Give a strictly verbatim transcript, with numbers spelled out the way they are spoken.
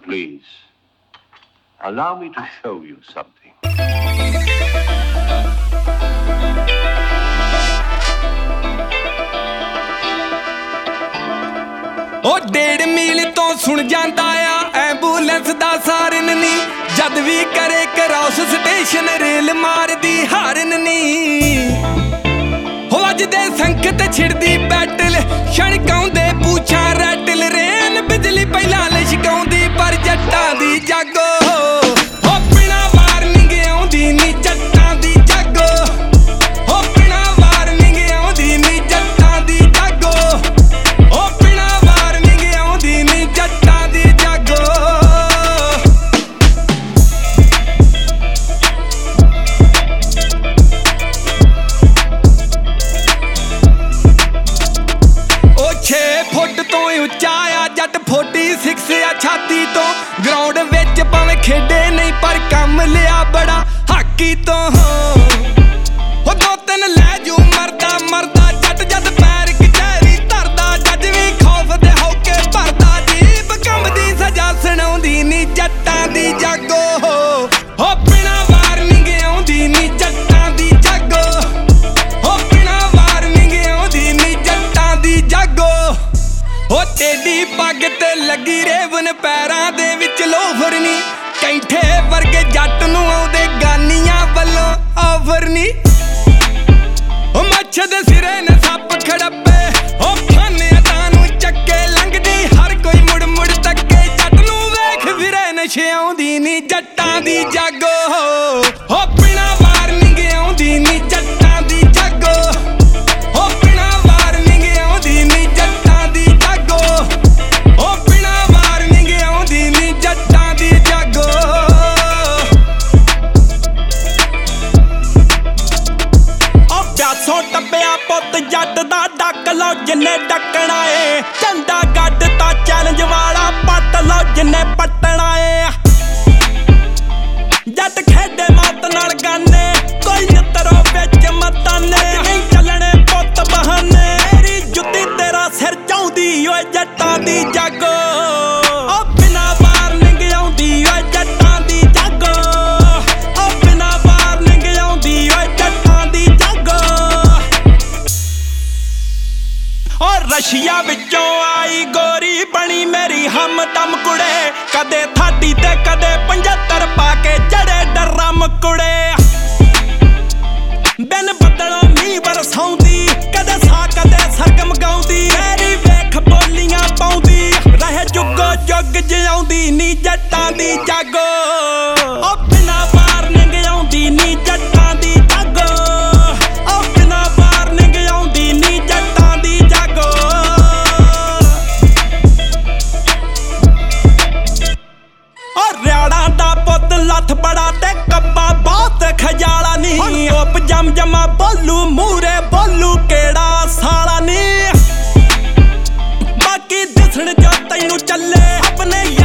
please, allow me to show you something. ਉਹ ਡੇਢ ਮੀਲ ਤੋਂ ਸੁਣ ਜਾਂਦਾ ਆ ਐਂਬੂਲੈਂਸ ਦਾ ਸਾਰਨ ਨੀ, ਜਦ ਵੀ ਕਰੇ ਕਰਾਸ ਸਟੇਸ਼ਨ ਰੇਲ ਮਾਰਦੀ ਹਾਰਨ ਨੀ। ਹੋ ਅੱਜ ਦੇ ਸੰਕਟ ਛਿੜਦੀ ਬੈਟਲ, ਛਣਕਾਉਂਦੇ ਪੂਛਾਂ ਰੈਟਲ, ਰੇਲ ਬਿਜਲੀ ਪਹਿਲਾਂ ਲਿਸ਼ਕਾਉਂਦੀ ਪਰ ਜੱਟਾਂ ਦੀ ਜਾਗੋ। ਹੋ ਬਿਨਾਂ ਵਾਰਨਿੰਗ ਆਉਂਦੀ ਨੀ ਜੱਟਾਂ ਦੀ ਜਾਗੋ, ਹੋ ਬਿਨਾਂ ਵਾਰਨਿੰਗ ਆਉਂਦੀ ਨੀ ਜੱਟਾਂ ਦੀ ਜਾਗੋ, ਹੋ ਬਿਨਾਂ ਵਾਰਨਿੰਗ ਆਉਂਦੀ ਨੀ ਜੱਟਾਂ ਦੀ ਜਾਗੋ। ਉਹ ਛੇ ਫੁੱਟ ਤੋਂ ਉੱਚਾ ਆ ਜੱਟ, ਫੋਰਟੀ ਸਿਕਸ ਆ ਛਾਤੀ ਤੋਂ, ਗਰਾਊਂਡ ਵਿੱਚ ਭਾਵੇਂ ਖੇਡੇ ਨਹੀਂ ਪਰ ਕੰਮ ਲਿਆ ਬੜਾ ਹਾਕੀ ਤੋਂ। ਹੋ ਦੋ ਤਿੰਨ ਲੈ ਜੂ ਮਰਦਾ ਮਰਦਾ ਜੱਟ, ਜਦ ਪੈਰ ਕਚਹਿਰੀ ਧਰਦਾ, ਜੱਜ ਵੀ ਖੌਫ ਦੇ ਹੋਕੇ ਭਰਦਾ, ਜੀਬ ਕੰਬਦੀ ਸਜ਼ਾ ਸੁਣਾਉਂਦੀ ਨੀ ਜੱਟਾਂ ਦੀ ਜਾਗੋ। ਹੋ ਬਿਨਾਂ ਵਾਰਨਿੰਗ ਆਉਂਦੀ ਨੀ ਜੱਟਾਂ ਦੀ ਜਾਗੋ, ਹੋ ਬਿਨਾਂ ਵਾਰਨਿੰਗ ਆਉਂਦੀ ਨੀ ਜੱਟਾਂ ਦੀ ਜਾਗੋ। ਹੋ ਟੇਢੀ ਪੱਗ ਤੇ ਲੱਗੀ ਰੇਵਨ, ਪੈਰਾਂ ਦੇ ਵਿੱਚ ਲੋਫਰ ਨੀ, ਕੈਂਠੇ ਵਰਗੇ ਜੱਟ ਨੂੰ ਆਉਂਦੇ ਗਾਨੀਆਂ ਵੱਲੋਂ ਆਫਰ ਨੀ। ਉਹ ਮੱਛ ਦੇ ਸਿਰੇ ਨੇ ਸੱਪ ਖੜੱਪੇ, ਉਹ ਫਾਨਿਆਂ ਨੂੰ ਚੱਕੇ ਲੰਘਦੀ, ਹਰ ਕੋਈ ਮੁੜ ਮੁੜ ਤੱਕੇ ਜੱਟ ਨੂੰ ਵੇਖ ਫਿਰੇ ਨਸ਼ੇ ਆਉਂਦੀ ਨੀ ਜੱਟਾਂ ਦੀ ਜਾਗੋ। ਹੋ ਬਿਨਾਂ ਵਾਰਨਿੰਗ ਆਉਂਦੀ ਨੀ ਜੱਟਾਂ ਦੀ ਜਾਗੋ, ਹੋ ਬਿਨਾਂ ਵਾਰਨਿੰਗ ਆਉਂਦੀ ਨੀ ਜੱਟਾਂ ਦੀ ਜਾਗੋ, ਹੋ ਬਿਨਾਂ ਵਾਰਨਿੰਗ ਆਉਂਦੀ ਨੀ ਜੱਟਾਂ ਦੀ ਜਾਗੋ। ਉਹ ਪਿਆਸੋਂ ਟੱਪਿਆ ਪੁੱਤ ਜੱਟ ਦਾ, ਡੱਕ ਲਓ ਜਿੰਨੇ ਡੱਕਣਾ ਏ, ਝੰਡਾ ਗੱਡ ਤਾਂ ਚੈਲੰਜ ਵਾਲਾ ਪੱਟ ਲਓ ਜਿੰਨੇ ਪੱਟਣਾ ਏ। ਜੱਟ ਖੇਡੇ ਮੱਤ ਨਾਲ ਗਾਨੇ, ਕੋਈ ਨਿੱਤਰੋ ਵਿੱਚ ਮਤਾਨੇ, ਨਹੀਂ ਚੱਲਣੇ ਪੁੱਤ ਬਹਾਨੇ, ਮੇਰੀ ਜੁੱਤੀ ਤੇਰਾ ਸਿਰ ਚਾਉਂਦੀ ਓਏ ਜੱਟਾਂ ਦੀ ਜਾਗੋ। ਉਹ ਬਿਨਾਂ ਵਾਰਨਿੰਗ ਆਉਂਦੀ ਓਏ ਜੱਟਾਂ ਦੀ ਜਾਗੋ, ਉਹ ਬਿਨਾਂ ਵਾਰਨਿੰਗ ਆਉਂਦੀ ਓਏ ਜੱਟਾਂ ਦੀ ਜਾਗੋ। ਉਹ ਰਸ਼ੀਆ ਵਿੱਚੋਂ ਆਈ ਗੋਰੀ ਬਣੀ ਮੇਰੀ ਹਮਦਮ ਕੁੜੇ, ਕਦੇ ਥਾਟੀ ਤੇ ਕਦੇ ਪੰਜੱਤਰ ਪਾ ਕੇ ਚੜੇ ਡਰਮ ਕੁੜੇ। ਬਿਨ ਬੱਦਲੋਂ ਮੀਂਹ ਬਰਸਾਉਂਦੀ, ਕਦੇ ਸਾ ਕਦੇ ਸਰਗਮ ਗਾਉਂਦੀ, ਮੇਰੀ ਵੇਖ ਬੋਲੀਆਂ ਪਾਉਂਦੀ, ਰਹੇ ਜੁਗੋ ਜੁਗ ਜਿਉਂਦੀ ਨੀ ਜੱਟਾਂ ਦੀ ਜਾਗੋ। ਉਹ ਬਿਨਾਂ ਵਾਰਨਿੰਗ ਆਉਂਦੀ ਨੀ ਜੱਟਾਂ ਦੀ ਜਾਗੋ, ਉਹ ਬਿਨਾਂ ਵਾਰਨਿੰਗ ਆਉਂਦੀ ਨੀ ਜੱਟਾਂ ਦੀ ਜਾਗੋ। ਉਹ ਰਿਆੜਾਂ ਦਾ ਪੁੱਤ ਲੱਥ ਬੜਾ ਤੇ ਕੱਬਾ ਬਹੁਤ ਖਜਾਲਾ ਨੀ, ਉਹ ਜਮ ਜਮਾ ਬੋਲੂ ਮੂਰੇ ਬੋਲੂ ਕਿਹੜਾ ਸਾਲਾ ਨੀ। ਬਾਕੀ ਦਿਸਣ ਜੋ ਤੈਨੂੰ ਚੱਲੇ ਆਪਣੇ